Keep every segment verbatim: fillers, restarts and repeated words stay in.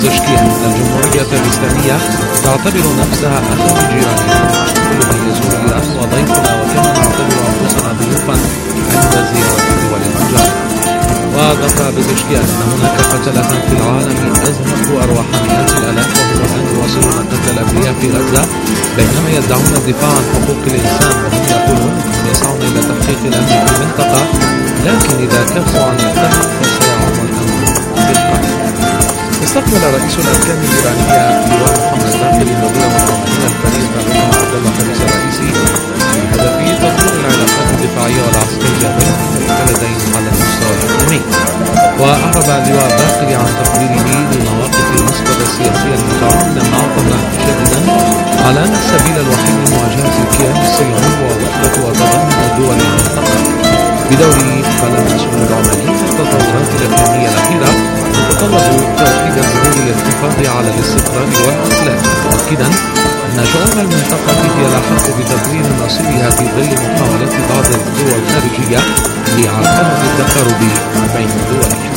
تشكيل الجمهورية الإسلامية تعتبر نفسها أخا جيراننا كل من يزور إيران وضيفنا، وكما نعتبر أنفسنا ضيوفا عند زيارة دول الجار. وذكر بتشكيل أن هناك قتلة في العالم أزهق أرواح مئات الآلاف، وهم الآن يواصلون قتل الأبرياء في غزة بينما يدعون الدفاع عن حقوق الإنسان، وهم يقولون أنهم يسعون إلى تحقيق الأمن في المنطقة، لكن إذا كفوا عن القتل فسيعم الأمر بالقتل. استقبل رئيس الأركان الإيرانية لواء محمد باقر النظير العماني الفريق الرئيس عبد الله خميس الرئيسي بهدف تطوير العلاقات الدفاعية والعسكرية بين البلدين على المستوى الإقليمي. وأعرب اللواء باقر عن تقديره لمواقف مصر السياسية المتعاونة مع طبعا شديدا على أن السبيل الوحيد لمواجهة الكيان الصهيوني ووحدة وتضامن دول المنطقة. بدوره قال المسؤول العماني التطورات الإقليمية الأخيرة تتطلب توحيد الجهود للحفاظ على الاستقرار والإسلام، مؤكدا أن شعوب المنطقة هي الأحق بتطوير نصيبها في ظل محاولات بعض القوى الخارجية لعرقلة التقارب بين دولها.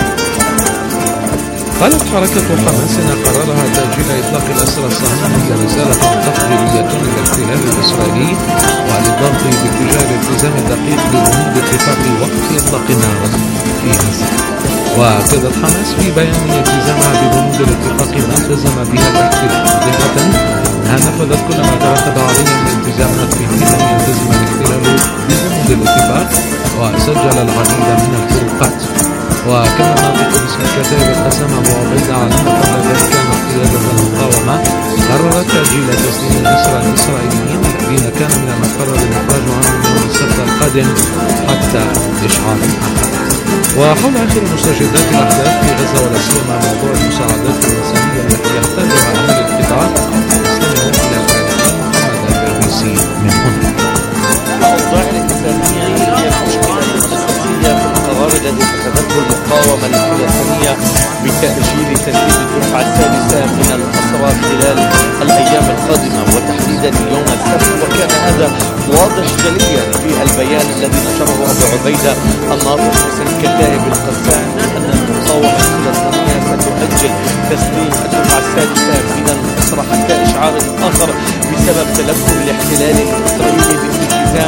قالت حركة حماس إن قرارها تأجيل إطلاق الأسرى الصهيوني هي رسالة تقديرية للاحتلال الإسرائيلي وللضغط باتجاه الالتزام الدقيق ببنود اتفاق وقف إطلاق النار في غزة. وأكدت حماس في بيان التزامها ببنود الاتفاق ما التزم بها الاحتلال، مضيفة أنها نفذت كل ما ترتب عليها من التزامات في حين لم يلتزم الاحتلال ببنود الاتفاق وسجل العديد من الفروقات. وكان الناطق باسم كتائب القسام أبو عبيدة علم قبل ذلك أن قيادة المقاومة قررت تأجيل تسليم الأسرى الإسرائيليين الذين كان من المقرر الإخراج عنهم يوم السبت القادم حتى إشعار الحق. وحول آخر مستجدات الأحداث في غزة ولا سيما موضوع المساعدات الإنسانية التي يحتاجها أهل القطاع، استمعوا إلى الإعلام محمد البربيسي من هنا. الأوضاع الإنسانية هي المشكلة الأساسية في القرار الذي اتخذته المقاومة الفلسطينية بتأجيل تنفيذ الدفعة الثالثة من الأسرى خلال الأيام القادمة وتحديدا يوم السبت. وكان هذا واضح جليا في البيان الذي نشره أبو عبيدة الناطق باسم كتائب القسام أن المقاومة الفلسطينية ستؤجل تسليم الدفعة الثالثة من الأسرى حتى إشعار آخر بسبب تلكؤ الاحتلال الإسرائيلي بالالتزام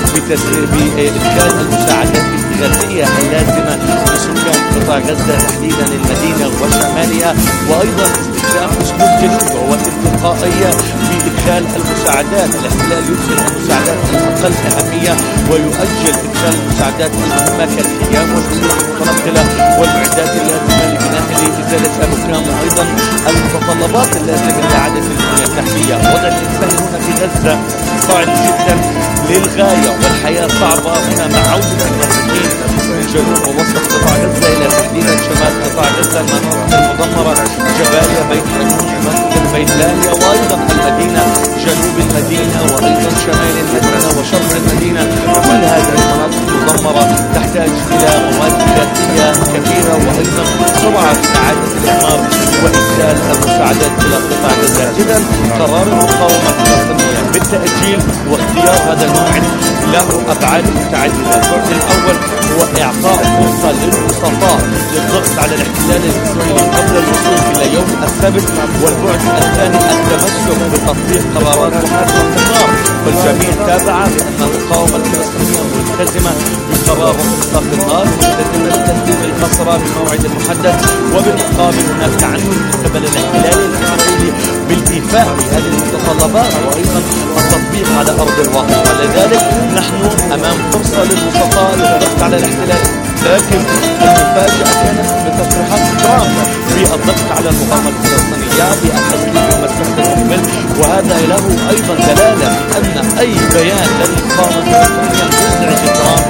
بإدخال المساعدات الغذائية اللازمة لسكان قطاع غزة تحديدا المدينة وشمالها، وأيضا استخدام أسلوب جديد وهو التلقائية في إدخال المساعدات. الاحتلال يدخل المساعدات الأقل أهمية ويؤجل إدخال المساعدات المهمة كالخيام والسلوك المتنقلة والمعدات اللازمة لبناء لإزالة الركام، وأيضا المتطلبات اللازمة لإعادة البنية التحتية. وضع الإنسان هنا في غزة صعب جدا للغاية والحياة صعبة هنا مع عودة النازحين من جنوب ووسط قطاع غزة إلى تحديدا شمال قطاع غزة، المناطق المدمرة جباليا، بيت حنون، منطقة بيت لاهيا، وأيضا المدينة جنوب المدينة وأيضا شمال المدينة وشرق المدينة. كل هذه المناطق المدمرة تحتاج إلى مواد غذائية كثيرة وأيضا سرعة في إعادة الإعمار وإرسال المساعدات إلى قطاع غزة. إذا قرار المقاومة الفلسطينية بالتأجيل واختيار هذا الموعد له أبعاد متعددة. البعد الأول هو إعطاء فرصة للوسطاء للضغط على الاحتلال الإسرائيلي قبل الوصول إلى يوم السبت، والبعد الثاني التمسك بتطبيق قرارات وقف النار. والجميع تابع بأن المقاومة الفلسطينية ملتزمة بقرار إطلاق النار، ملتزمة بتسليم الأسرى بموعد محدد، وبالمقابل هناك تعنت من قبل الاحتلال الإسرائيلي بالإيفاء بهذه المتطلبات وأيضا التطبيق على أرض الواقع. ولذلك نحن أمام فرصة للوسطاء للضغط على الاحتلال، لكن المفاجأة كانت بتصريحات ترامب في الضغط على المقاومة الفلسطينية بالتسليم المساحة المكمل، وهذا له أيضا دلالة بأن أي بيان للمقاومة الفلسطينية يزعج ترامب.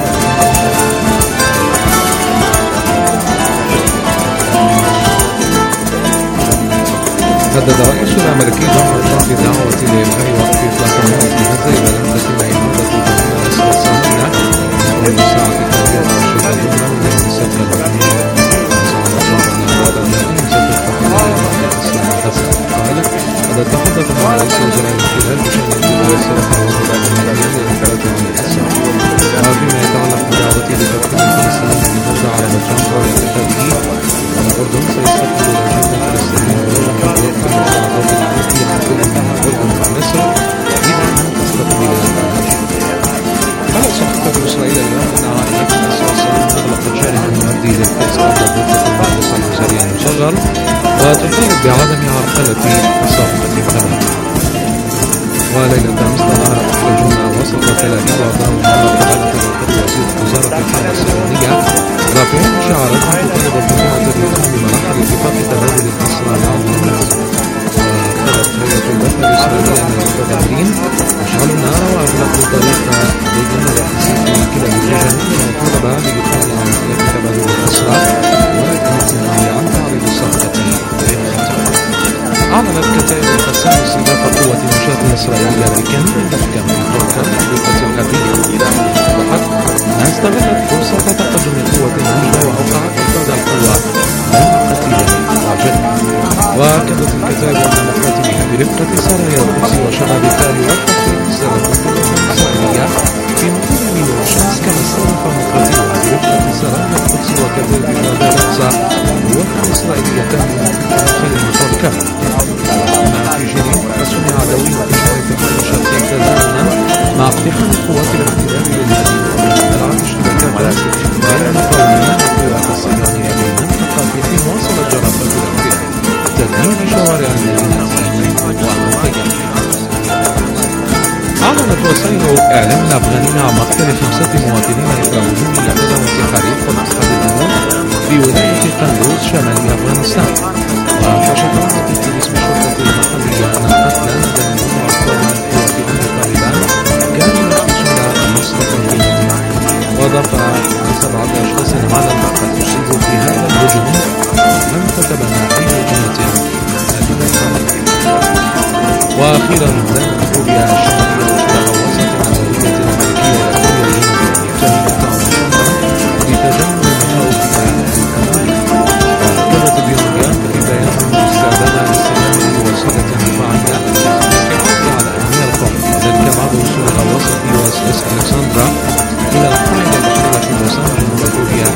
هدد الرئيس الأمريكي دونالد ترامب بدعوة لإلغاء وقف إطلاق النار في غزة إذا لم تتم إعادة تسليم الأسرى الصهيونية والمساعدة الدولية الراشدة اليمنى من يوم السبت القادم. وزعم ترامب أن هذا الذي ستتفق عليه بعد تسليم غزة. قال: قد تحدث مع رئيس وزراء الاحتلال بشأن انتهاء السلاح والوضع النهائي لإنقاذ الأسرى. وفيما يتعلق بدعوته لتدخل الفلسطينيين من غزة على مجال قرار اتخاذه، الأردن سيستقبل الأجندة الفلسطينية وتطالب بعدم عرقلة صفقة الثمن. وليلة أمس تظاهر محتجون وسط تل أبيب وأعضاء قبالة مركز وزارة الحرب الصهيونية رافعين شعارات تطالب الحكومة بإتمام مراحل اتفاق تبادل الأسرى مع الحماس. وقالت هيئة الدفع الإسرائيلية أن المتظاهرين أشعلوا النار وأغلقوا الطريق بين الرئيس في كلا الاتجاهين وطلب بإتمام عمليات تبادل الأسرى والاعتماد عن تعريض الصفقة للخطر. أعلنت كتائب القسام استهداف قوة النشاط الإسرائيلية بالكامل بالكامل تركا الضفة الغربية إيران وضحت أنها استغلت فرصة تقدم قوة النجدة وأوقعت إفراد القوة بين قتيل راجل. وأكدت الكتائب أن مقاتلين برفقة سرايا القدس وشباب التالي والتخطيط استهدفوا القوة الإسرائيلية في مقابل نيو شمس كما استهدف مقاتلها برفقة سرايا القدس وكتائب شهداء الأقصى قوة إسرائيلية كاملة في المطار كامل. في جنين فصنع عدوي وإشارة الحرب الشرقي تزامنا مع اقتحام قوات الاحتلال للمدينة ومنع اشتباكات بين المقاومين والقوات الصهيونية بالمنطقة في واصلت جرافة الاحتلال تدمير شوارع المدينة ومنطقة. أعلنت وسائل إعلام الأفغانية عن مقتل خمسة مواطنين إثر هجوم لمدينة حريق ومسقط الأمور في ولاية قندوز شمال أفغانستان. وكشفت باسم الشرطة المحلية أن القتلى مدنيون وأفراد من قوات أمن طالبان كانوا يخرجون نصرة المدينة. وأضاف أن سبعة أشخاص على الأقل أصيبوا في هذا الهجوم لم تتبنى أي جهة هذه. وأخيرا بلغت كوريا الشمالية وشرق وسط الأمريكية الأمريكية بتجنب المخاوف الأمنية. وأكدت بيونغيانغ في بيان استعدادها لاستخدام وسيلة دفاعية للحفاظ على أمن القوم ذلك بعد وصول الوسط يو اس اس ألكسندرا إلى القاعدة البحرية في بوسان جنوب كوريا.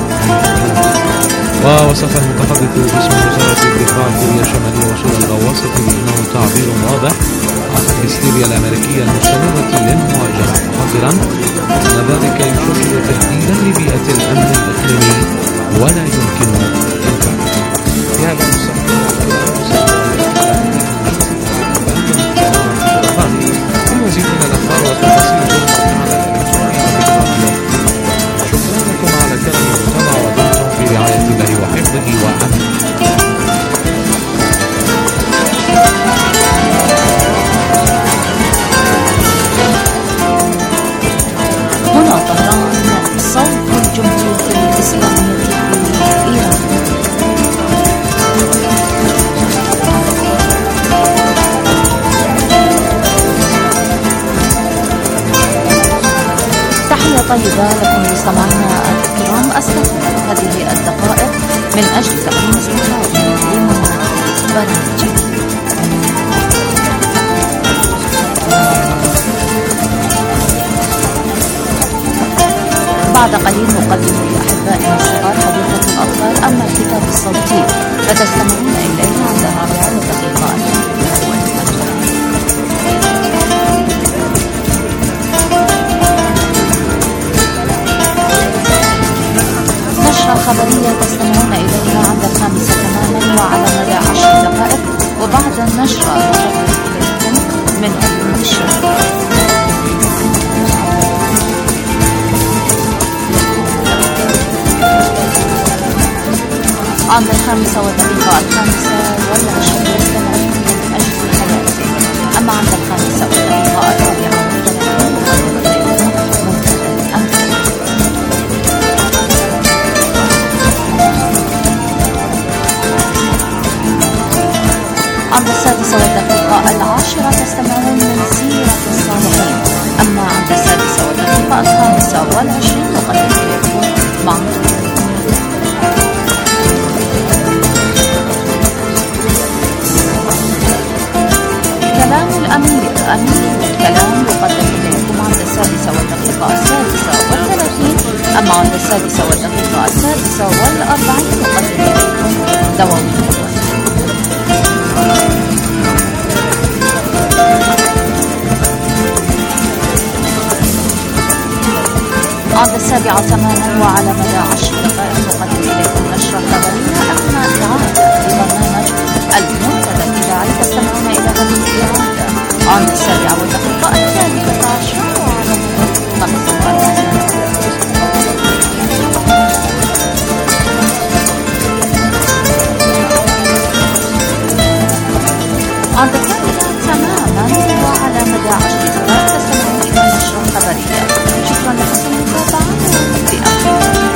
ووصف المتحدث باسم وزارة الدفاع الكورية الشمالية وصول الغواصة بأنه تعبير واضح عن الهستيريا الأمريكية المستمرة للمواجهة محذرا أن ذلك يشكل تهديدا لبيئة الأمن الإقليمي ولا يمكن إنكاره. في هذا المزيد من الأخبار والتفاصيل شكرا لكم على كلام المتابعة ودمتم في رعاية الله وحفظه وأمنه. هنا طهران صوت الجمهورية الإسلامية في إيران. تحية طيبة لكم مستمعينا الكرام. أستغل هذه الدقائق من أجل تقديم استطلاع لمنى برنامجي. بعد قليل نقدم لأحبائنا الصغار حديقة الأطفال، أما الكتاب الصوتي فتستمعون إليه عند الرابعة والدقيقة الأول. نشرة خبرية تستمعون إليها عند الخامسة تماما وعلى مدى عشر دقائق، وبعد النشرة نقدم إليكم من علوم الشرق. عند الخامسة والدقيقة الخامسة والعشرين يستمعون من أجل حياتي، أما عند الخامسة والدقيقة الرابعة والثلاثين منتدى الأمل. عند السادسة والدقيقة العاشرة تستمعون من سيرة الصالحين، أما عند السادسة والدقيقة الخامسة والعشرين نقدم إليكم مع كلام الأمير. أمير الكلام يقدم إليكم عند السادسة والدقيقة السادسة والثلاثين، أما عند السادسة والدقيقة السادسة والأربعين نقدم إليكم دوام الأول. عند السابعة تماما وعلى مدى عشر دقائق نقدم إليكم نشرة خبرية أثناء إعادة لبرنامج عادة تماما وعلى مدى عشر دقائق تستمعون إلى نشرة خبرية. شكرا لحسن المتابعة وبأخير.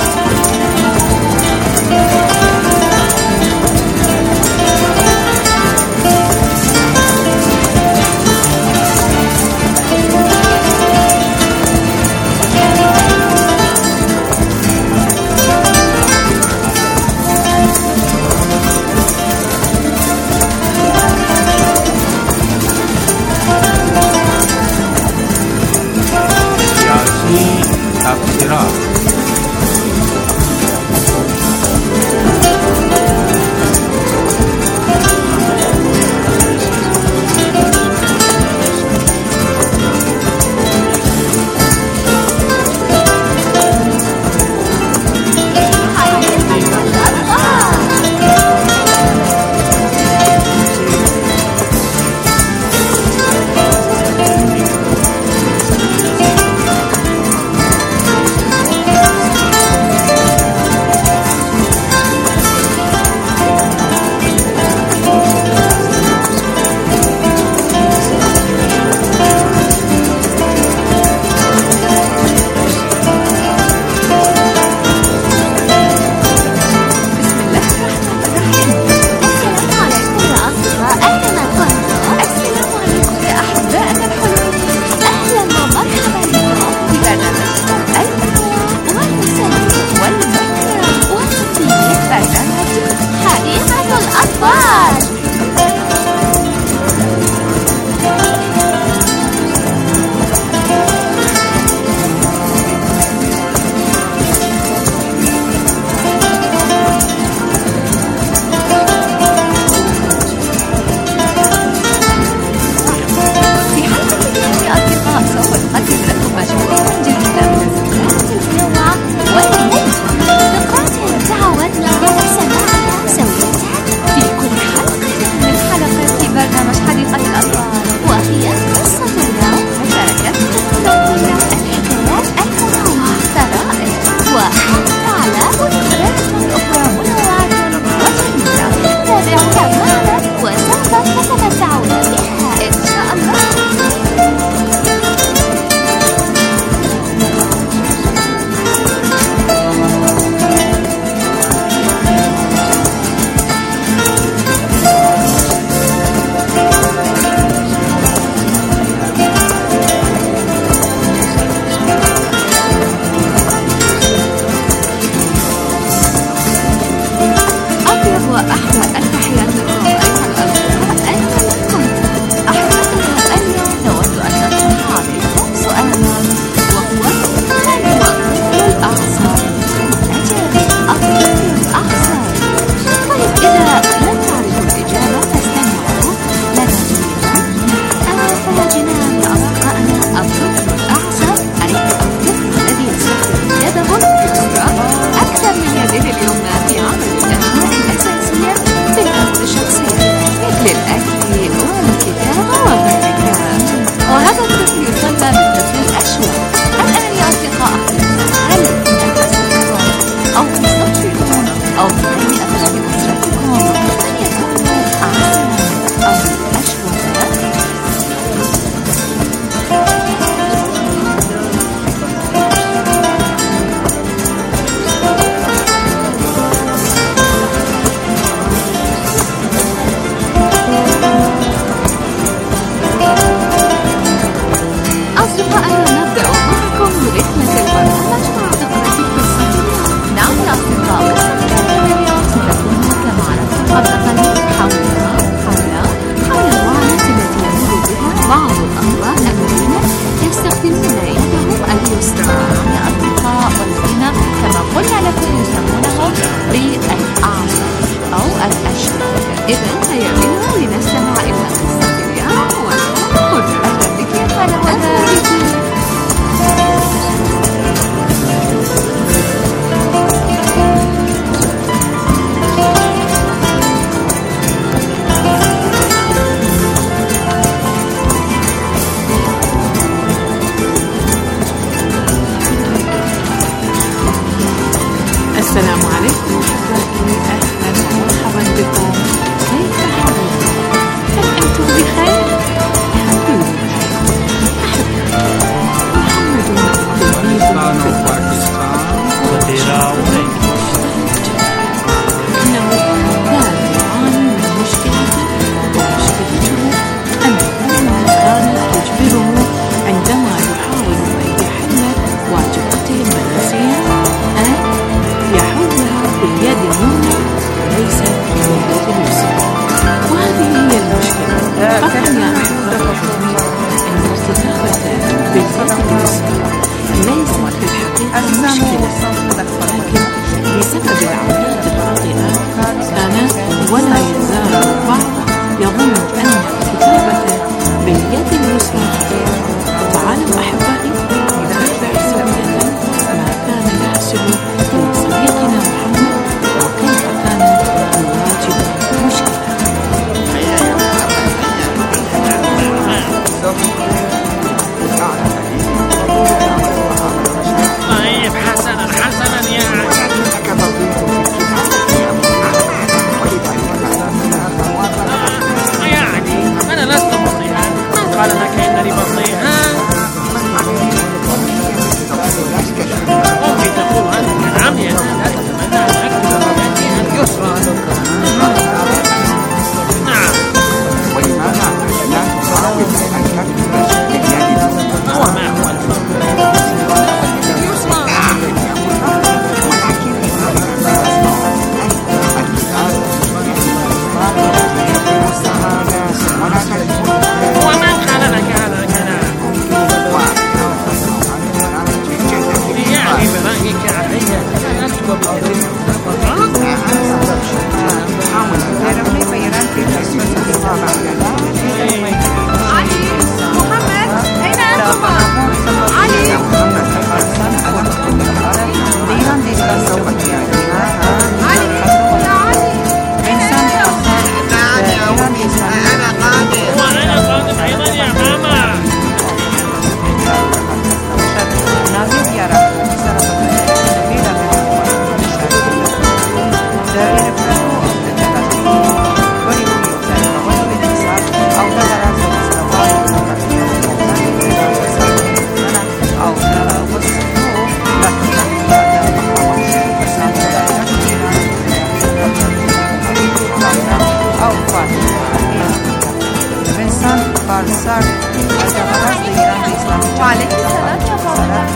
وعليك السلام يا فاطمة.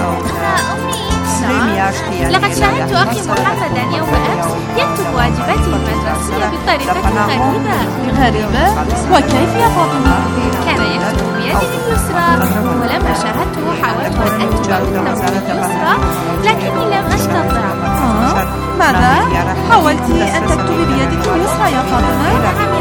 لقد شاهدت أخي محمدا يوم أمس يكتب واجباته المدرسية بطريقة غريبة. غريبة؟ وكيف يا فاطمة؟ كان يكتب بيده اليسرى، ولما شاهدته حاولت أن أكتب باليسرى لكني لم أستطع. آه؟ ماذا؟ حاولت أن تكتبي بيدك اليسرى يا فاطمة؟ نعم يا أخي.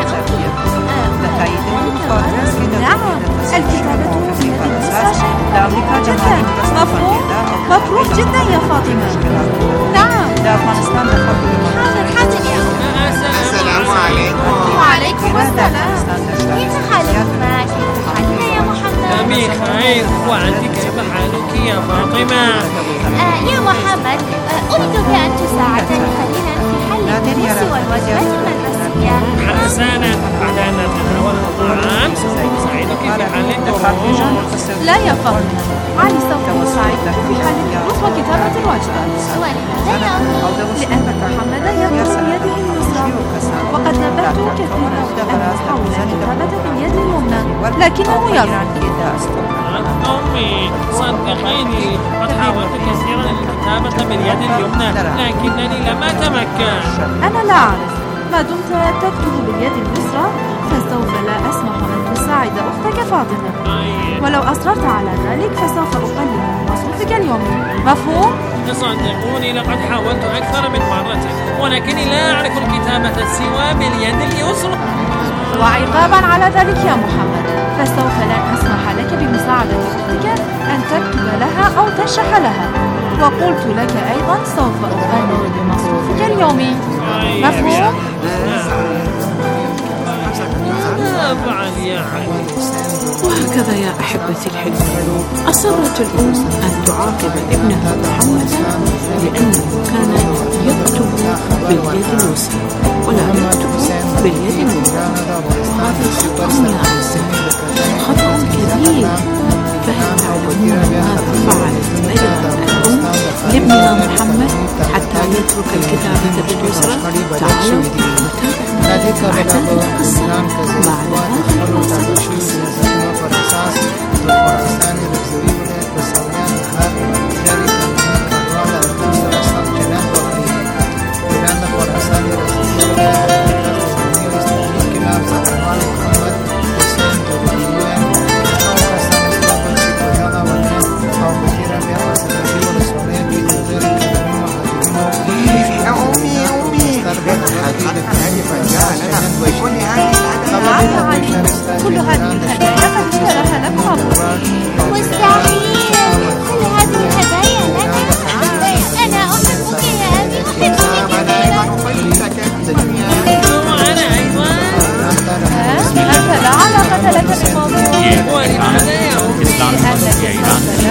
نعم، الكتابة بيد اليسرى شيء مفروض جدا. مفروض؟ مفروض جدا يا فاطمة. نعم. حاضر حاضر يا أخي. السلام عليكم. وعليكم السلام. كيف حالكما؟ كيف حالك يا محمد؟ بخير، وأنت كيف حالك يا فاطمة؟ آه يا محمد، آه أريدك أن تساعدني قليلا في حل الدروس والواجبات المدرسية. حسنا، بعد أن نتناول الطعام سوف أساعدك في حل الدروس. لا يا فاطمة، علي سوف يساعدك في حل الدروس وكتابة الواجبات. ولماذا يا أخي؟ لأن محمد يكتب بيده اليسرى، وقد نبهته كثيرا أن يحاول الكتابة باليد اليمنى لكنه يرفض. أمي صدقيني، قد حاولت كثيرا الكتابة باليد اليمنى لكنني لم أتمكن. أنا لا أعرف، ما دمت تكتب باليد اليسرى فسوف لا أسمح أن تساعد أختك فاطمة، ولو أصررت على ذلك فسوف أقلل من مصروفك اليومي. مفهوم؟ صدقوني لقد حاولت أكثر من مرة ولكني لا أعرف الكتابة سوى باليد اليسرى. وعقابا على ذلك يا محمد فسوف لن أسمح لك بمساعدة أختك أن تكتب لها أو تشرح لها، وقلت لك أيضا سوف أقلل من مصروفك اليومي. مفهوم؟ ماذا أفعل يا علي؟ وهكذا يا أحبتي الحلوة أصرت الأم أن تعاقب ابنها محمدا لأنه كان يكتب باليد اليسرى ولا يكتب باليد اليمنى، وهذا خطأ يا أعزائي، خطأ كبير. فهل تعلمون ماذا فعلت أيضا الأم لابنها محمد حتى يترك الكتابة باليسرى؟ تعالوا نتابع هذه القصة بعد آخر كل هذه الهدايا قد اشتراها لك بابا. مستحيل، كل هذه الهدايا لك. أنا أحبك يا أبي، أحبك كثيرا. وأنا أيضا. أنت لا علاقة لك بالموضوع. ولماذا يا أمي؟ لأنك سوف لا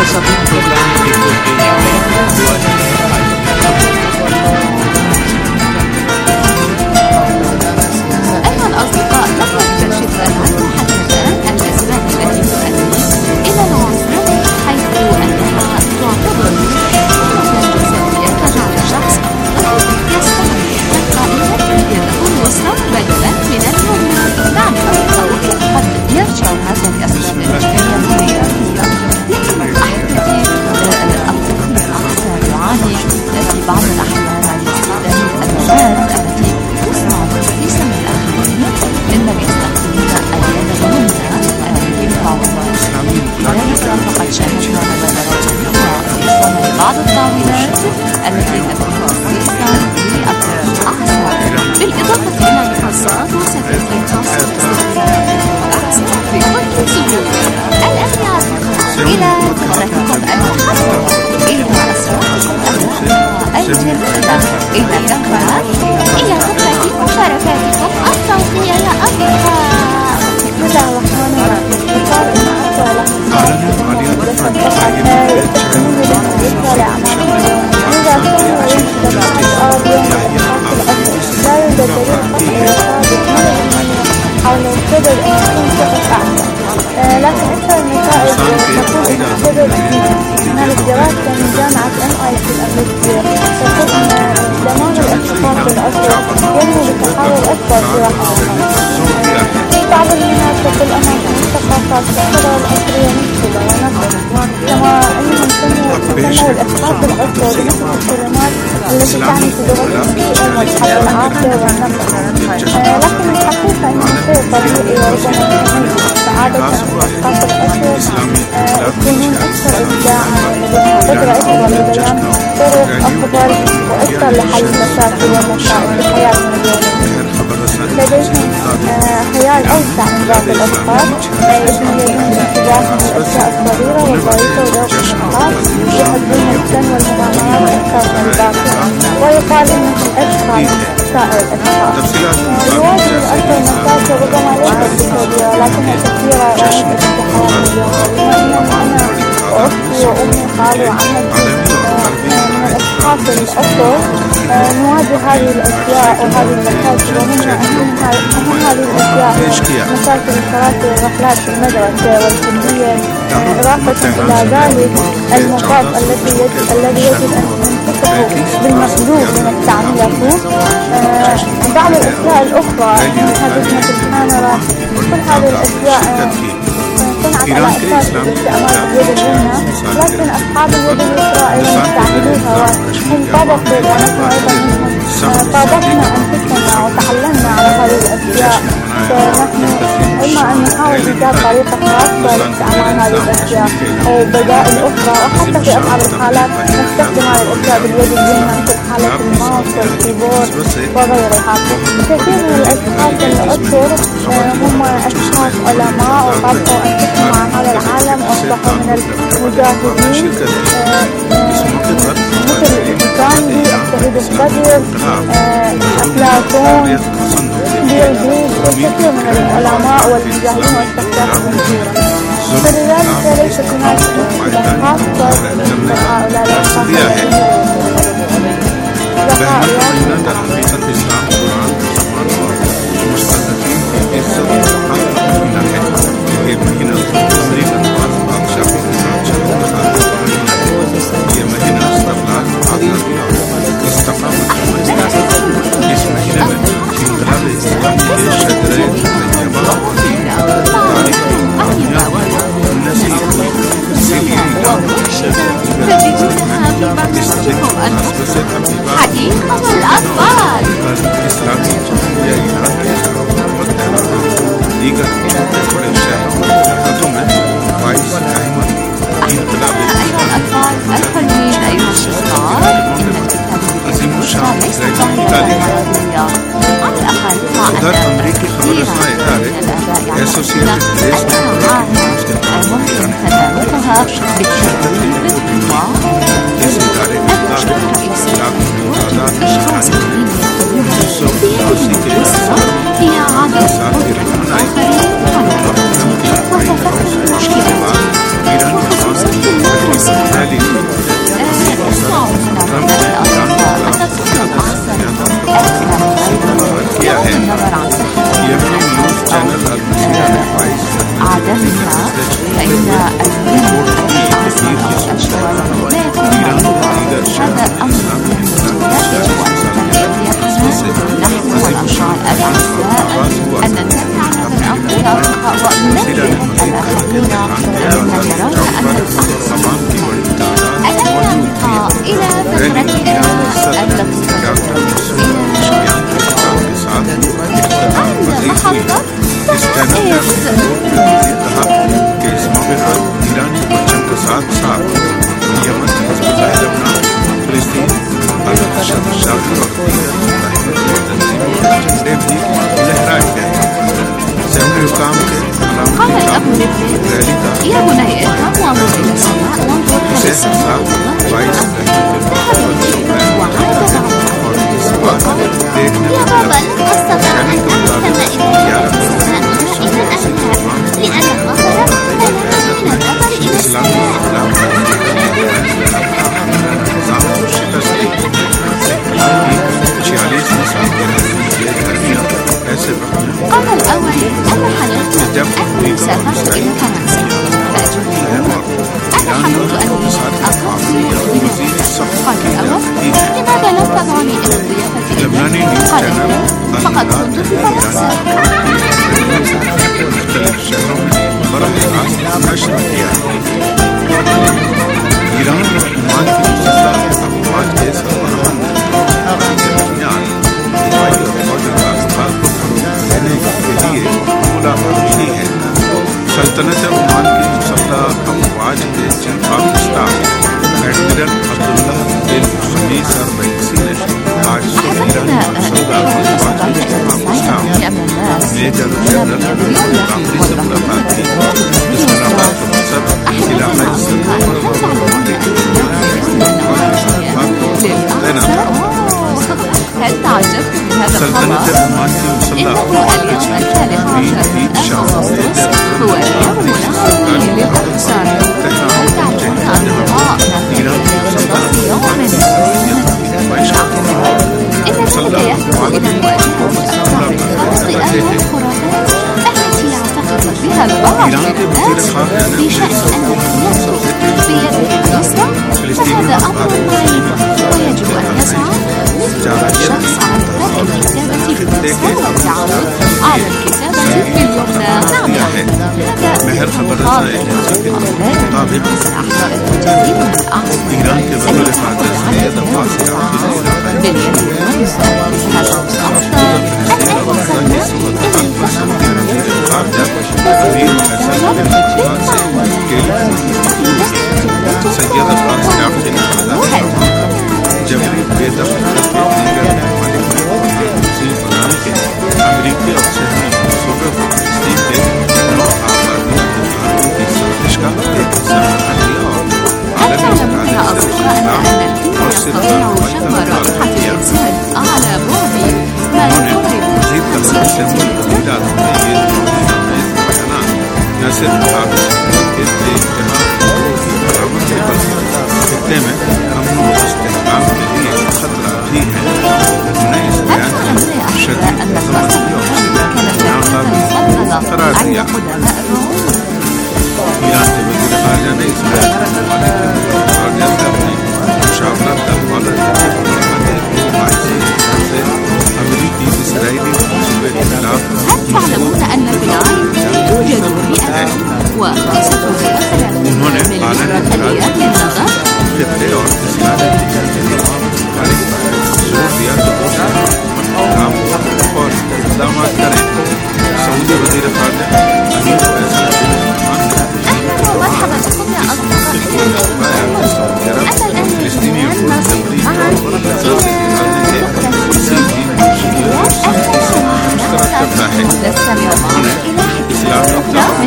وسط الطغيان في كل شيء. أيها الأصدقاء، نخرج جدا حتى الآن الأسباب التي تؤدي إلى العنف، حيث أنها تعتبر مشكلة جسدية تجعل الشخص قد يستعمل القائمة يده اليسرى بدلا من اليمنى. نعم، قد يرجع هذا لأسباب اجتماعية، لكن من أحدث الطفل أكثر يعاني في بعض الأحيان عن استخدام الأدوات التي تصنع رئيسا من الآخرين ممن يستخدمون اليد اليمنى للطاولات. ولذلك فقد شاهدنا مبادرات كثيرة في صنع بعض الطاولات التي تكون رئيسا لأطراف الأعصاب، بالإضافة إلى منصات وسكاكين خاصة بالأعصاب بكل سهولة. الآن يا أصدقاء، إلى فقرتكم المحددة، إلى أسرار الجميلة، إلى فقرة إلى فقرة مشاركاتكم الصوتية يا أصدقاء. بسم الله الرحمن الرحيم. يقال إن أفضل إذا كان يوجد بعض الأرض لا يوجد دليل حول السبب أن يكون سقط أعلى، لكن أكثر النتائج تقول أن السبب من الدراسة من جامعة إم آي تي الأمريكية تقول أن زمان الاختصاص بالأسود ينمو بتحول أكبر في وقتها. في بعض المناطق تقول أنها الثقافات تعتبر الأصلية مشكلة ونقص، كما أنهم سموا الاختصاص بالأسود بنسبة الكلمات التي تعني في لغة الأم والحب والعافية والنقص. لكن الحقيقة أنه شيء طبيعي وربما مهم. عادة الأشخاص الأسود يكونون أكثر إبداعا وقدرة أكبر لبيان طرق أخبار وأكثر لحل المشاكل والمصائب في حياتهم اليومية. لديهم خيال أوسع من باقي الأشخاص، يتميزون باتجاههم الأشياء الصغيرة والظريفة وذوق النقاط، يحبون الفن والمغامرات أكثر من الباقي، ويقال أنهم أشقى سائر الأشخاص. يواجه الأكثر مشاكل ربما ليست كبيرة لكنها كثيرة رائعة في حياتنا اليومية، بما أنه أنا وأختي وأمي وخالي وعمتي من الأشخاص الأكثر نواجه هذه الأشياء وهذه المشاكل، ومنها أهم هذه الأشياء مشاكل الكراسي والرحلات في المدرسة والكلية، إضافة إلى ذلك المقاط التي الذي يجب أن ننفقه بالمطلوب من التعمير. بعض الأشياء الأخرى مثل الكاميرا، كل هذه الأشياء صنعت على أساس استعمال اليد اليمنى، لكن أصحاب اليد اليسرى أيضا يستعملوها وهم طابقوا ونحن أيضا منهم طابقنا أنفسنا وتعلمنا على هذه الأشياء، فنحن إما أن نحاول إيجاد طريقة خاصة لاستعمال هذه الأشياء أو بدائل أخرى، وحتى في أصعب الحالات نستخدم هذه الأشياء باليد اليمنى مثل حالة الماوس والكيبورد وغيرها. كثير من الأشخاص الأكثر هم أشخاص علماء وطبقوا أنفسهم مع هذا العالم وأصبحوا من المجاهدين، مثل غاندي، الشهيد القدير، أفلاطون، بيل جيتس، الكثير من العلماء والمجاهدين والشخصيات المشهورة. فلذلك ليست هناك مشكلة خاصة بهؤلاء الأشخاص حديقة الأطفال. أيها الأطفال الحلوين، أيها الشطار، إن الكتاب بالإنجليزية ليس ظاهرة رياضية، على الأقل مع أن كثيرا من الآباء يعتقدون أنها مهارة ممكن تناولها بالتدريب والمشكلة الرئيسية توجه الأشخاص الذين يقولون بيدهم اليسرى هي عادة قدرة الآخرين على التقدم وتفهم المشكلات، وخصوصا في المدرسة साथ साथ Yemen, Hezbollah Lebanon, फिलिस्तीन, अल-शर्क़ और दीगर तंजीमों भी लहराए गए। ज़मीनी हुकाम के قال الأب لابنه يا بني اذهب وانظر إلى السماء وانظر هل السماء बाईस وقال يا بابا لن أستطيع أن أفهم إذا كانت السماء إلى أهلها لأن النظر منعنا من النظر إلى قال الأول أنا حلمت أني سافرت إلى فرنسا فأجبت أنا حلمت أني أقمت بمدرسة. قال الأول لماذا لم تدعني إلى الضيافة إلي؟ قال فقد كنت في فرنسا. ईरान और ओमान की मुसल्लह अफवाज के सरबराहान ने दरमियान हवाई और फौजी रास्ता को फरोग देने के लिए मुलाकात की है। सल्तनत ओमान की मुसल्लह अफवाज के chief of staff admiral Abdullah bin Khamis al Raisi ने आज ईरानी मुसल्लह अफवाज के chief of staff major general कामरी से मुलाकात की। इस मुलाकात का मकसद इलाकाई هل تعجبت بهذا الخبر؟ إنه اليوم الثالث عشر من أغسطس هو يوم العالمي للأقصار. هل تعلمون أن لقاءنا في يوم من إن ذلك يهدف إلى مواجهة الأفكار الخاطئة والخرافات التي يعتقد بها البعض من الناس بشأن أن السياسة بيد اليسرى، فهذا أمر معيب ويجب أن يسعى الشخص عن ترك الكتابة في اليسرى والتعرض على الكتابة في اليمنى. نعم يا هذا مخاطئ ولكن سأحضر التجديد من الأعمال التي تعتمد على باليد اليمنى. هذا أفضل أن أتوصل إلى जबरी बेदखल अमरीकी और शहरी सूबे को तस्लीम के नौ आबादी की साजिश का एक हिस्सा बना दिया और आलमी और सिर्फ मजीद तरह से मुल्क न सिर्फ खत्ते में अमन और इस्तेहकाम के लिए खतरा भी है। उन्होंने इस बयान को शदीद जबरदस्ती और नाकाबिल करार दिया। ईरान के वज़ीर ख़ारिजा ने इस बयान को मुखालिफ करने और अपनी मुशावरत का हवाला देते अमरीकी इसराइली मनसूबे के खिलाफ उन्होंने खित्ते और इस्लामी जोर दिया कि वो काम और इकदाम करें। सऊदी वज़ीर ख़ारिजा अमीर फैसल फिलिस्तीनी जबरी किसी भी मुश्तरक करता है। उन्होंने इस्लामी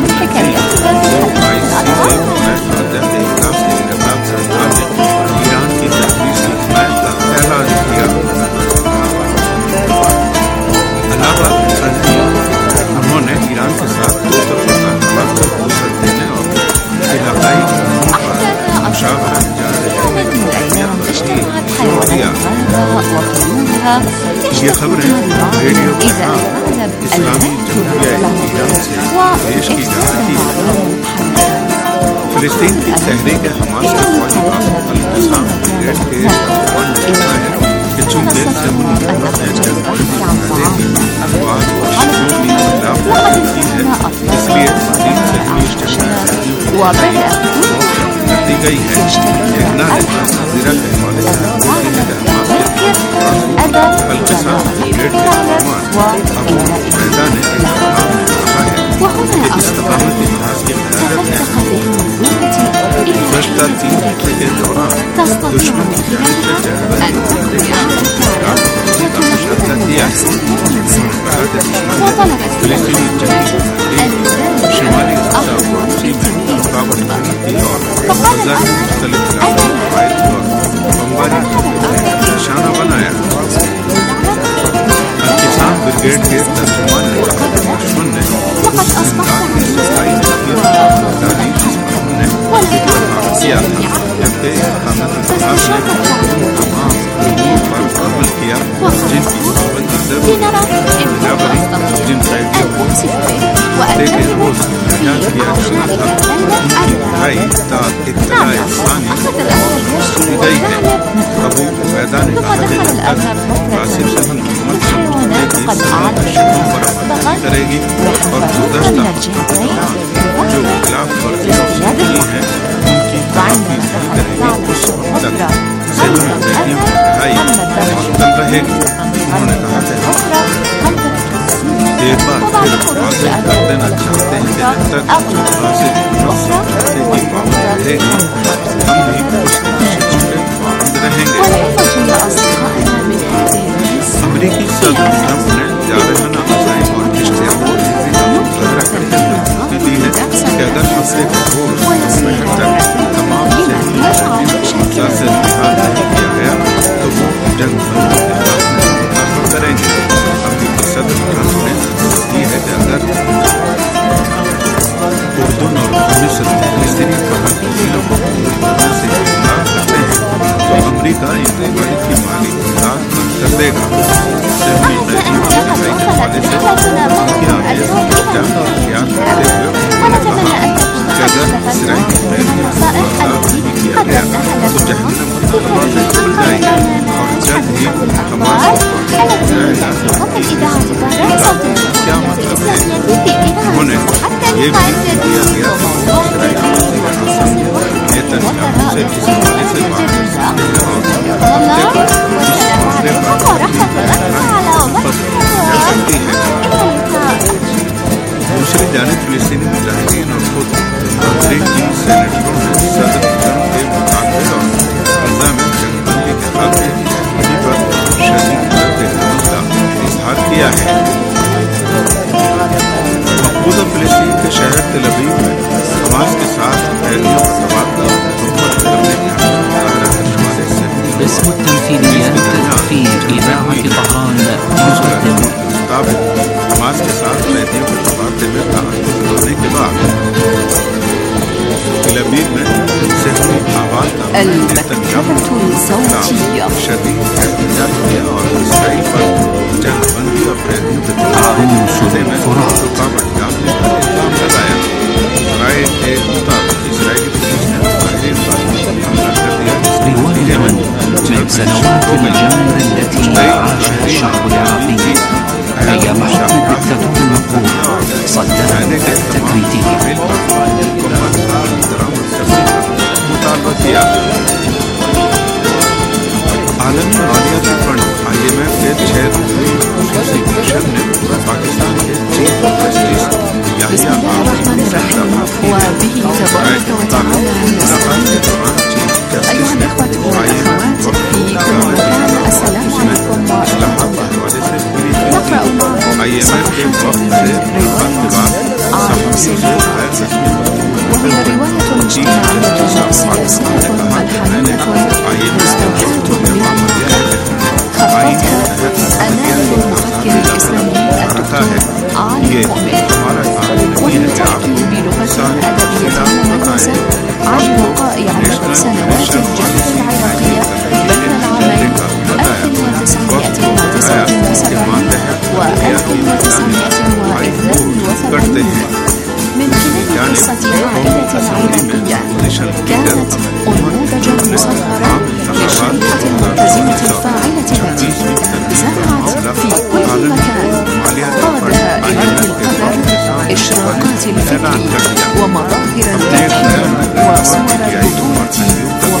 ईरान की तहरीर की हिमायत का ऐलान किया। अलावा उन्होंने ईरान के साथ दो तरफा ताल्लुकात को वसअत देने और इलाकाई मुशावरत जारी रखने की अहमियत पर जोर दिया। ये खबरें रेडियो इस्लामी जमहूरिया ईरान से देश की गारंटी है। फिलिस्तीन की तहरीक हमास के फौजी अल-कसाम ब्रिगेड के जवान ने कहा है कि चूंकि ज़मीनी हुकूमत ने जंग की अफवाज और शियों की खिलाफ की है, इसलिए मज़ीद ज़मीनी स्टेशनरी दी गई है। एक नारे नाज़िरा के हवाले से अल-कसाम ब्रिगेड के जवान अबू उबैदा ने इत्तफाक में कहा है कि इस्तकामत की लिहाज की क़यादत ने गुज़श्ता तीन हफ्ते के दौरान दुश्मन की जानिब से जहरबंदी का मुशाहिदा किया है। फिलिस्तीनी जंगी शिमाली गजा वापसी में रुकावट खड़ी थी और गजा के मुख्तलिफ इलाकों में फायरिंग और बमबारी का निशाना बनाया। किसान ब्रिगेड के तर्जुमान ने कहा कि दुश्मन ने उस इमदाद की सफाई डाली जिस पर हमने किया था, जबकि खाना ने तमाम उम्मीद पर अमल किया जिनकी पाबंदी जरूर बराबरी जिन कैदियों को देखे रोज रिहा किया जाना था उनकी रिहाई ता इत्तलाए सानी की गई है। अबू उबैदा ने कहा कि जब तक कासिम से हम करेगी और गुज़श्ता जो खिलाफ वर्जियों की है उनकी तलाफी नहीं करेगी उस वक्त तक ज़हनी कैदियों की रिहाई मुअत्तल रहेगी। उन्होंने कहा कि एक बार फिर वाज़ेह कर देना चाहते हैं कि जब तक वाज़ेह की पाबंदी रहेगी हम भी उसकी कोशिश में पाबंद रहेंगे। अमरीकी सदर ट्रंप ने जारहाना अज़ाइम और इश्तिहारों की का मुज़ाहरा करते हुए धमकी दी है कि अगर हफ्ते के रोज तक तमाम ज़हनी कैदियों को सज़ा से रिहा नहीं किया गया तो वो जंग बंदी के साथ मुखालफत करेंगे। अमरीकी सदर ट्रंप ने दी है कि अगर उर्दून और मिस्र फिलिस्तीनी पहाड़ियों को करने से इनकार करते हैं तो अमरीका इनकी बड़ी की माली इमदाद बंद कर देगा। ज़हनी कैदियों की रिहाई के हवाले से उनके आगे जंग अख्तियार करते हुए उन्होंने कहा कि अगर इसराइली कैदियों को आज़ाद नहीं किया गया तो जहन्नम के दरवाजे खुल जाएंगे और जल्द ही हमास को जाएगा कि क्या मतलब है। उन्होंने ये भी दिया गया कि इसराइली नेतन्याहू से इस मामले से बात कर सकते हैं और मुद्दे पर इस मामले पर कर सकती है। दूसरी जानिब फिलिस्तीनी मुजाहिदीन और खुद अमरीकी सेनेटरों ने सदर ट्रंप के मुताबिक और गजा में जंगबंदी के खातिर उन्हीं पर शदीद रद्द अमल का इजहार किया है। मकबूजा फिलिस्तीन के शहर तेल अवीव में हमास के साथ कैदियों का तबादला मुकम्मल करने के मुजाहरा करने वाले से اسم التمثيليات في إذاعة طهران मुताबिक हमास के साथ कैदियों के तबादले में ताल्लुक होने के बाद तेल अवीव में ज़हनी आवाज़ का नेतन्याहू शदीद एहतजाज किया और इसराइल पर जंगबंदी और कैदियों के तबादले में रुकावट डालने का इल्ज़ाम लगाया। राय के मुताबिक इसराइली पुलिस ने मुजाहिदीन पर हमला कर दिया जिसके नतीजे में من سنوات الجمر التي عاشها الشعب العراقي أيام حكم الدكتاتور المقهور صدها تكريته. आलमी मालियाती फंड आई एम एफ के छह रुकनी खुसूसी मिशन ने पाकिस्तान के चीफ जस्टिस याहिया आमिर की मुलाकात की है। राय के मुताबिक मुलाकात के दौरान चीफ जस्टिस ने आई एम एफ वक्त को उसने इस्लाहात के हवाले से पूरी की आई एम एफ के वक्त से बंद के बाद सहाफ़ियों से गैर रस्मी चीफ जस्टिस ऑफ पाकिस्तान ने कहा कि मैंने आई एम एफ के वक्त को वादा किया है कि आइन के तहत रखा है। ये हमारा काम नहीं है कि आपको सारे खिलाफ बताएं आपको नेशनल प्रेशर पॉलिसी बताया वक्त को बताया कि मातहत बुनियादी निगरानी आइन को करते हैं। दूसरी जानिब कौमी असम्बली में अपोजिशन लीडर मोहम्मद ने आम इंतखाबात दो हज़ार उन्नीस की छब्बीसवीं तरमीम का मामला आलमी मालियाती फंड आई एम एफ के वक्त के साथ ऐलान कर दिया। अपने बयान में रवायती आई और सहयोग का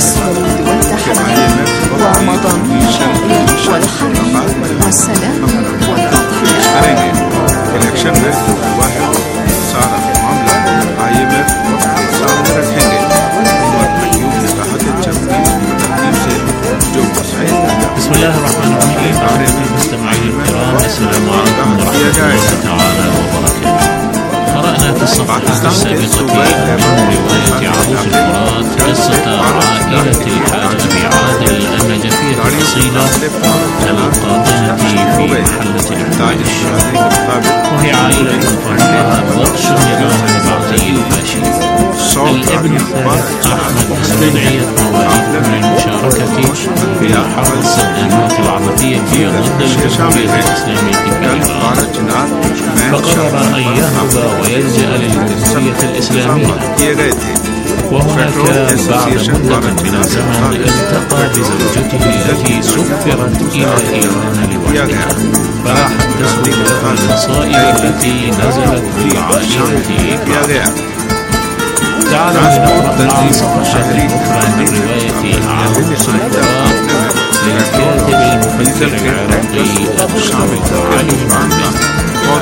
قالت الحاجة أبي عادل أن جفية الأصيلة كالقاطنة في محلة الحواش، وهي عائلة فرحها بطش النظام البعثي الفاشي. الابن الثالث أحمد استدعيت مواليد للمشاركة في حرب الصدامات العربية ضد الجمهورية الإسلامية في إيران، فقرر أن يهرب ويلجأ للجمهورية الإسلامية. وهناك بعد مدة من الزمن التقى بزوجته التي سفرت إلى إيران لوحدها، فراحت تسلك له المصائب التي نزلت بالعائلة. تعالوا لنقرأ معا صفحات أخرى من رواية عن الصدراء للكاتب المفكر العراقي الشامل علي محمد.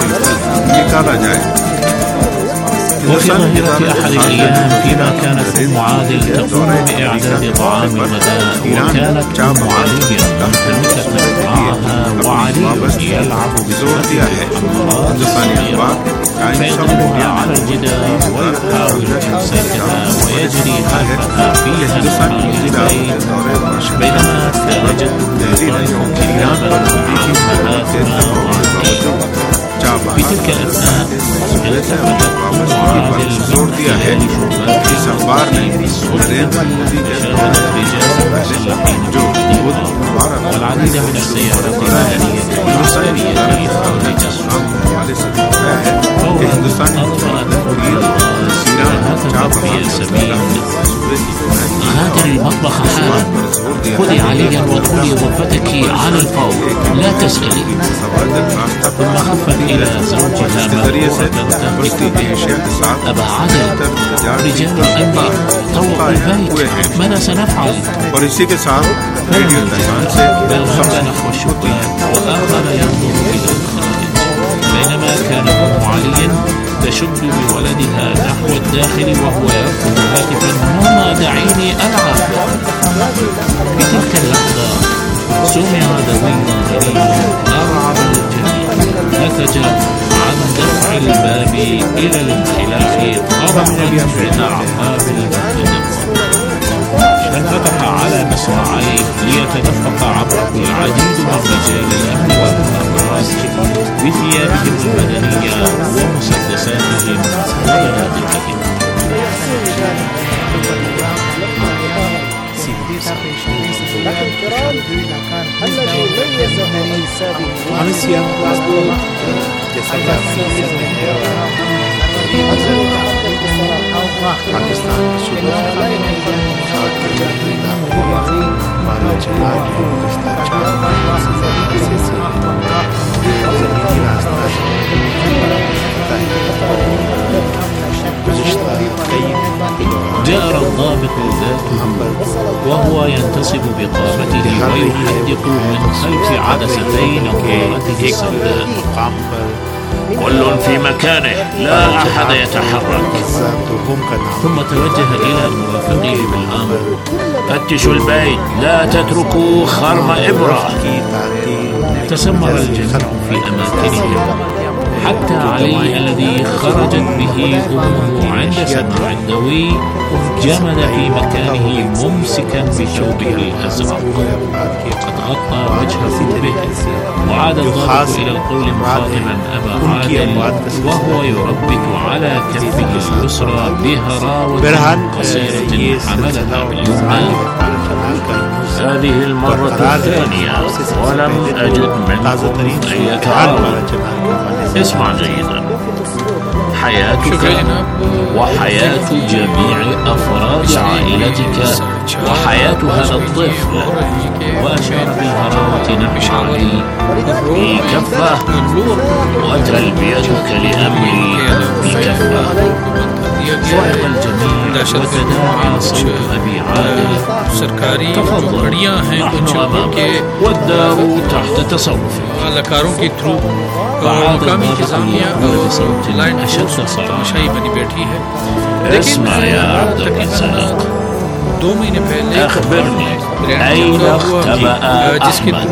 وفي ظهيرة أحد الأيام فيما كانت أم عادل تقوم بإعداد طعام الغداء، وكانت أم علي ملتمسة معها وعلي يلعب بزوجها الأمراض الصغيرة، فيضربها على الجدار ويحاول إمساكها ويجري خلفها فيها من البيت، بينما كان جده يقرأ كتابا عن مهاتما غاندي. في تلك الأثناء التفتت أم عادل من خلال شباك المسجد بالسلطة فشاهدت رجالا مسلحين جهدين والعديد من السيارات المدنية والعسكرية خارج السوق. فورا أطفأت كل الغاز وهتفت في سبيل غادر المطبخ حالا، خذي عليا وادخلي غرفتك على الفور، لا تسألي. ثم خفت إلى زوجها مرة تهتف به: أبا عادل، رجال الأمن طوقوا البيت، ماذا سنفعل؟ فلم يلتفت بل غمز نحو الشباك وآخر ينظر إلى الخارج، بينما كان أم علي تشد بولدها نحو الداخل وهو يركض هاتفا: ماما دعيني ألعب. في تلك اللحظة سمع دوي غريب أرعب الجميع، نتج عن دفع الباب إلى الانخلاف طرفا من أعقاب المنطقة، فانفتح على مصراعيه ليتدفق عبره العديد من رجال الأمن والأمراض بثيابهم المدنية ومسدساتهم وبنادقهم. جاء الضابط ذاته وهو ينتصب بقامته ويحدق من خلف عدستين نظارته السوداء: كل في مكانه، لا أحد يتحرك. ثم توجه إلى مرافقيه بالأمر: فتشوا البيت، لا تتركوا خرم إبرة. تسمر الجميع في أماكنهم حتى علي الذي خرجت به أمه عند سماع الدوي جمد في مكانه ممسكا بثوبه الأزرق، قد غطى وجهه به. وعاد الضابط إلى القول مخاطبا أبا عادل وهو يربط على كفه اليسرى بهراوة قصيرة حملها باليمنى: هذه المرة الثانية ولم أجد منكم أن يتعاون. اسمع جيدا، حياتك وحياة جميع أفراد عائلتك وحياة هذا الطفل. وأشار بالهراوة نحو علي في كفة، وتلبيتك لأمري في كفة. صعق الجميع وتداعى صوت أبي عادل: تفضل، نحن أمامك والدار تحت تصرفك. فعاد الضابط بصوت أشد صراحة: اسمع يا عبد الرزاق، أخبرني أين اختبأ أحمد؟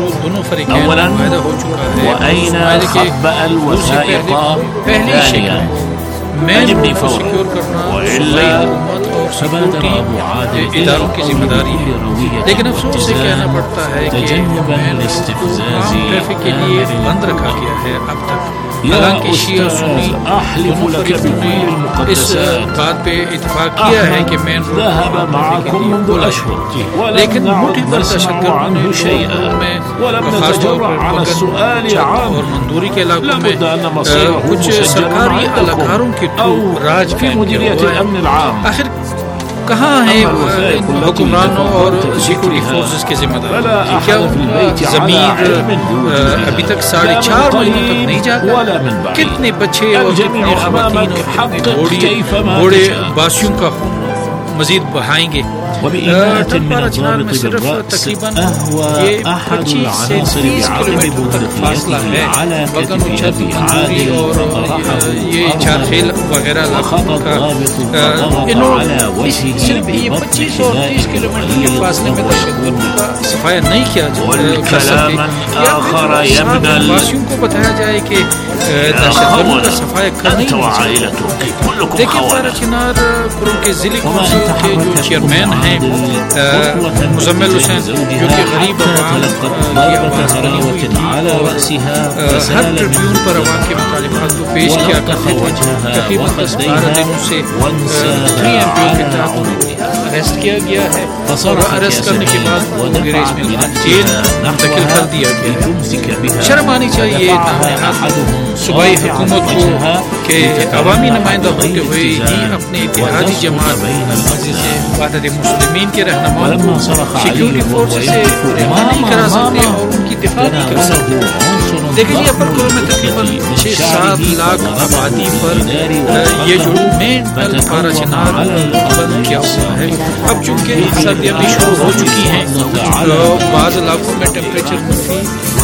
أولا، وأين خبأ الوثائق؟ ثانيا، मैन को सिक्योर करना सूबाई हुकूमत और सिक्योरिटी इदारों की जिम्मेदारी है, लेकिन अफसोस से कहना पड़ता है कि मैन को ट्रैफिक के लिए बंद रखा गया है अब तक। हालांकि शिया सुन्नी दोनों फरीकों ने इस बात पे इत्तेफाक किया है कि मेन रोड के लिए खोला है, लेकिन मुट्ठी भर दहशतगर्दों ने में खासतौर पर और मंदूरी के इलाकों में कुछ सरकारी अहलकारों के थ्रू राज कायम किया हुआ है। आखिर कहाँ है हुक्मरानों और सिक्योरिटी फोर्सेस के जिम्मेदार? क्या जमीर अभी तक साढ़े चार महीनों तक नहीं जाता? कितने बच्चे और कितने ख़वातीन और कितने घोड़े बासियों का खून मजीद बहाएंगे? टंपारा चिनार में सिर्फ तकरीबन ये पच्चीस से तीस किलोमीटर तक फासला है बगन उच्छत मंदूरी और ये चारखेल वगैरह इलाकों का। इन्होंने सिर्फ ये पच्चीस और तीस किलोमीटर के फासले में दहशतगर्दों का सफाया नहीं किया जा सकता, या वासियों को बताया जाए कि दहशतगर्दों का सफाया करना ही नहीं चाहिए। देखिए पारा चिनार कुरुम के जिले कौंसिल के जो चेयरमैन हैं मुजम्मिल हुसैन, जो कि गरीब अवाम की आवाज़ बनी हुई थी और हर ट्रिब्यून पर अवाम के मुतालिबात को पेश किया करते थे। तकरीबन दस बारह दिनों से थ्री एम पी ओ के तहत उन्हें अरेस्ट किया गया है और अरेस्ट करने के बाद गिरेज में जेल मुंतकिल कर दिया गया। शर्म आनी चाहिए सूबाई हुकूमत को कि अवामी नुमाइंदा होते हुए ही अपने इत्तेहादी जमात वाहदत मुस्लिमीन के रहनुमाओं को सिक्योरिटी फोर्सेस से रिहा नहीं करा सकते और उनकी दिफा नहीं कर सकते। देखिए ये अपर कुरु में तकरीबन छः सात लाख आबादी पर ये जो मेन पारा चिनार बंद किया हुआ है। अब चूँकि सर्दियाँ भी शुरू हो चुकी हैं तो बाज़ इलाकों में टेम्परेचर भी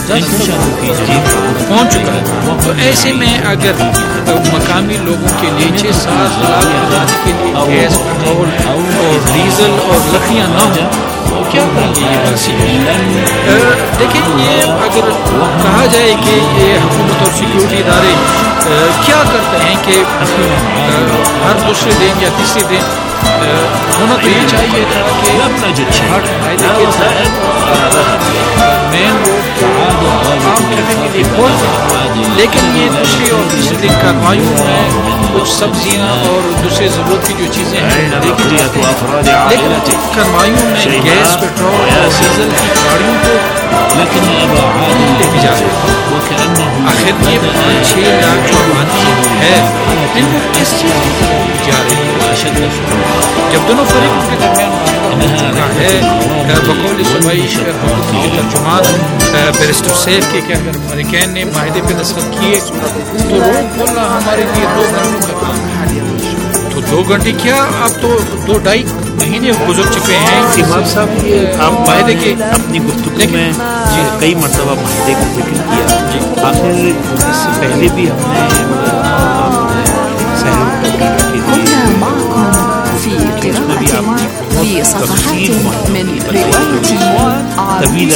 पहुँच चुका है, तो ऐसे में अगर मकामी लोगों के लिए छः सात लाख आबादी के लिए गैस, पेट्रोल और डीजल और लकड़ियाँ ना हो, क्या करेंगे ये वासी? देखिए ये अगर कहा जाए कि ये हुकूमत और सिक्योरिटी इदारे क्या करते हैं कि हर दूसरे दिन या तीसरे दिन होना तो ये चाहिए था कि हर फायदे के साथ मेन रोड आम करने के लिए खोल दें, लेकिन ये दूसरी और तीसरे दिन कार्रवाइयों में कुछ सब्जियां और दूसरे ज़रूरत की जो चीज़ें हैं लेकिन कार्रवाइयों में गैस, पेट्रोल और डीजल की गाड़ियों को लेकिन लेके जा रहे हैं। आखिर ये पाँच छः लाख जो आबादी है इनको किस चीज़ की जा रही है? जब दोनों फरीकों के दरमियान है बकौल सूबाई तर्जुमान बैरिस्टर सैफ के क्या अगर फरीकैन ने माहिदे पे दस्तखत किए तो रोड खोलना हमारे लिए दो घंटों का काम है, तो दो घंटे क्या अब तो दो ढाई महीने गुजर चुके हैं। इमाम साहब ये आप माहिदे के अपनी गुफ्तगू में कई मरतबा माहिदे का जिक्र किया, आखिर इससे पहले भी हमने في صفحات من رواية عربية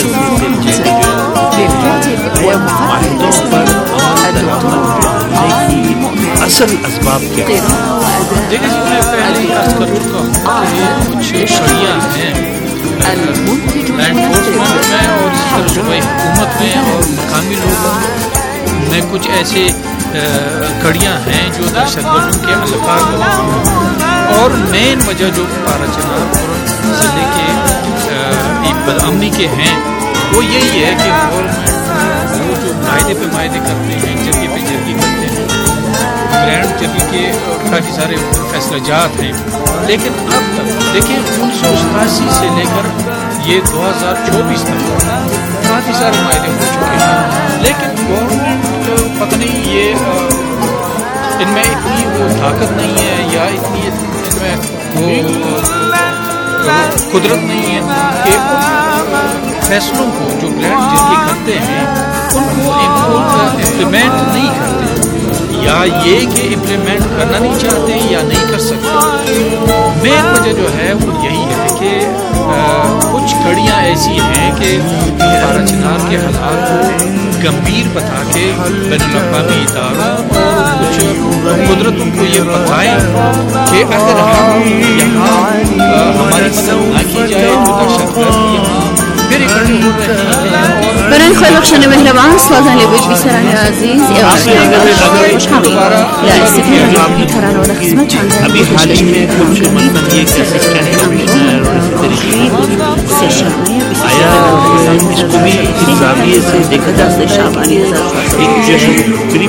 للكاتب ومحدث الدكتور علي مؤمن असल असबाब क्या है? देखिए जी मैं पहले ही अर्ज कर चुका हूँ कि कुछ शरिया हैं लैंड एनफोर्समेंट में और इसी तरह सूबाई हुकूमत में और मकामी लोगों में कुछ ऐसे कड़ियाँ हैं जो दहशतगर्दों के अलफाज और मेन वजह जो पारा चिनार ज़िले के बदअमनी के हैं वो यही है कि गवर्नमेंट वो जो मायदे पे मायदे करते हैं, जगह पे जगह करते हैं, ग्रैंड जगह के काफ़ी सारे फैसला जात हैं, लेकिन अब तक देखिए उन्नीस सौ सतासी से लेकर ये दो हज़ार चौबीस तक काफ़ी सारे मायदे हो चुके हैं, लेकिन गवर्नमेंट पता नहीं ये इनमें इतनी वो ताकत नहीं है या इतनी इनमें वो कुदरत नहीं है कि फैसलों को जो ग्रैंड जर्गी करते हैं उनको इम्प्लीमेंट नहीं करते, या ये कि इम्प्लीमेंट करना नहीं चाहते या नहीं कर सकते। मेन वजह जो है वो यही है कि कुछ कड़ियाँ ऐसी हैं कि पारा चिनार के हालात को गंभीर बता के बैनुल-अक़वामी इदारों और कुछ कुदरत उनको ये बताएं कि अगर हम यहाँ हमारी मदद न की जाए तो दहशतगर्द यहाँ फिर इकट्ठे हो रहे हैं। برای خواهی بخشن مهربان سازن لبوج بیسران عزیز अभी हाल ही में कुछ मतलब ये असिस्टेंट कमिश्नर और इसी तरीके से आया इसको भी इस जाविये से देखा जा सकता है एक जो है करीब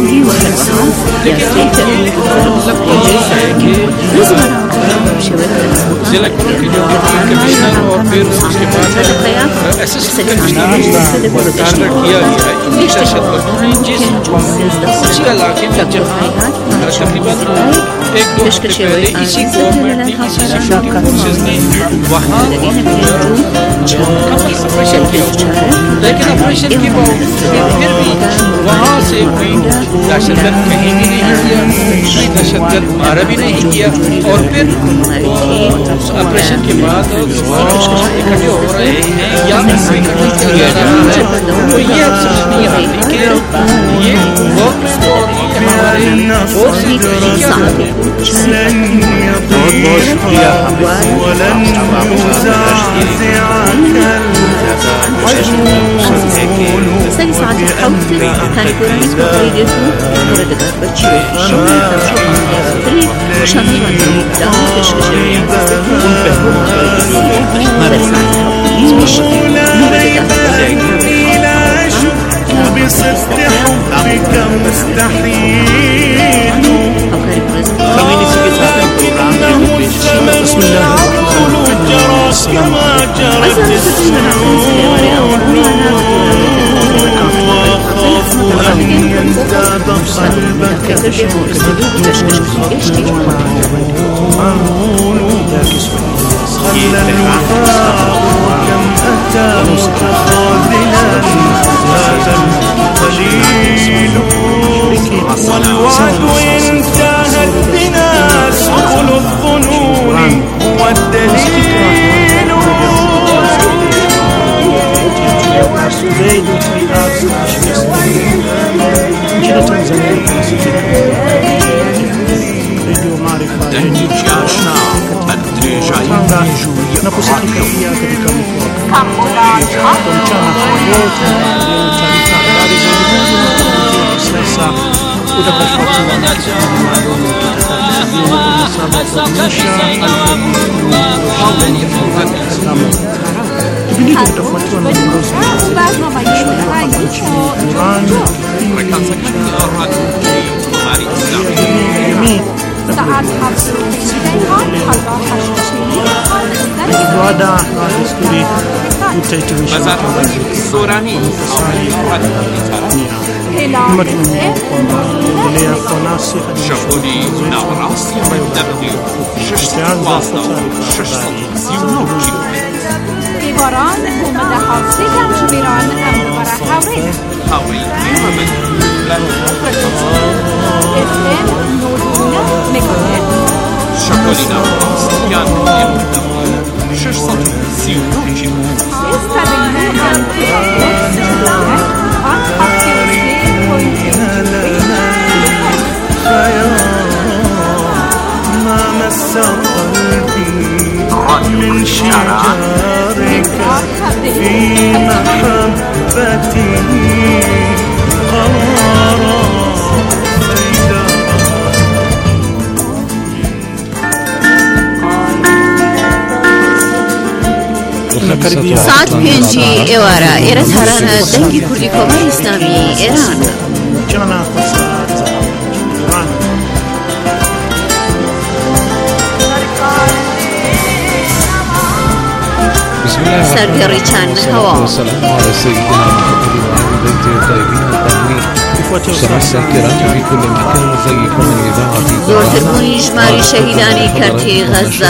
जिला कमिश्नर और फिर उसके बाद असिस्टेंट कमिश्नर को मुताबिक किया गया है इन दहशतगर्दों ने जिस उसी इलाके में जहाँ तकरीबन एक दो हफ्ते पहले इसी गवर्नमेंट ने इसी सिक्योरिटी फोर्सेज ने वहाँ ऑपरेशन किया, लेकिन ऑपरेशन के बावजूद फिर भी वहाँ से कोई दहशतगर्द कहीं भी नहीं किया, कोई दहशतगर्द मारा भी नहीं किया। और फिर ऑपरेशन के बाद इकट्ठे हो रहे हैं या इकट्ठे किया जा रहा है, तो ये अब समझ नहीं आती कि ये गवर्नमेंट और हमारे फोर्स बहुत बहुत शुक्रिया سالي ساعات حوتي كان كورانيس بقريدته وردت بتشي شوي شوي فريق شان راني دام تشكشي هذا ساعات بصدق حبك مستحيل خليني इसी के साथ प्रोग्राम بسم الله جرى كما جرت السيول وخافوا أن ينتاب قلبك خلى الوفاء كم أتى متخاذلا هذا القليل والوعد انتهت بنا سبل الظنون هو الدليل دیواران بومد حافظه کم جبیران ام ببره حوری حوری میممد اسم نورونه میکنه شکلی نوراست یان یمدم ششصد سی و نه کیلو استبینه ام ببره آن حفظه ما مس قلبي من شجارك في محبتي قرارا ساعت پنجی ایوارا ایران هرانه دنگی کردی کمر اسلامی ایران سرگری چند هوا والسلام على سيدنا محمد وعلى بيته الطيبين الطاهرين. سمع الكرام في كل مكان نحييكم من إذاعة زورترمونی اجمالی شهیدانی کرتی غزه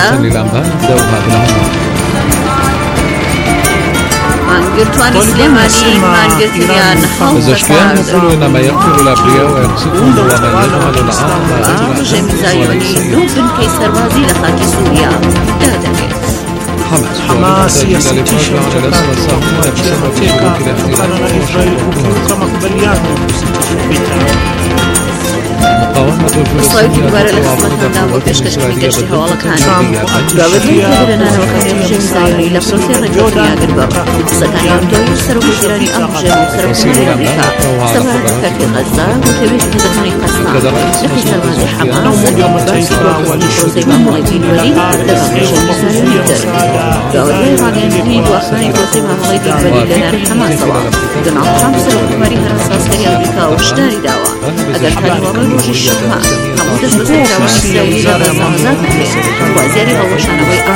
مانگرتوانی سلیمانی مانگرتیان الزشكيان يقول إنما يقتل الأبرياء ويقصدهم ومن يجعل العام جمزايوني دوبن كيسر وازي لخاك سوريا دادك حماس يستشهد على الصهاينة بسبب سلوك الاحتلال إسرائيل وكما قبليات المقاومة إسرائيل الفلسطينية دوباره لە تواصل خزمەتدا بۆ دخول پێشکەشکردنی گەشتی إسرائيلية هەواڵەکانی بالحدود راوێتەی کردنە ناوەکانی ڕژێمی ئیسرائیلی لە پرۆسی ڕێککەوتنی ئاگربە قسەکانی ئەمدۆی سەرۆکوەزیرانی ئەڵژێر و سەرۆکوەزیری ئەمریکا سەبارەت کەرتی غەزا و تێوێژی هێزەکانی قەسام لەپی سەربازی حەماس باسی دواکردنی پرۆسەی مامەڵەی بیلوەری لەگەڵ ڕژێمی ئیسرائیلی تر داوەدوای ڕاگەیاندنی دواخستنی پرۆسەی مامەڵەی بیلوەری لەلایەن حەماسەوە دۆناڵد ترامپ سەرۆکوەری هەراسازکەری ئەمریکا و شداری داوە ئەگەر کاریوەڕۆی ڕۆژی شەمە هەموو دەستبەردەری داوای ئیسرائیلی لە غەزا هەزار بکرێت خوازیاری هەڵوەشانەوەی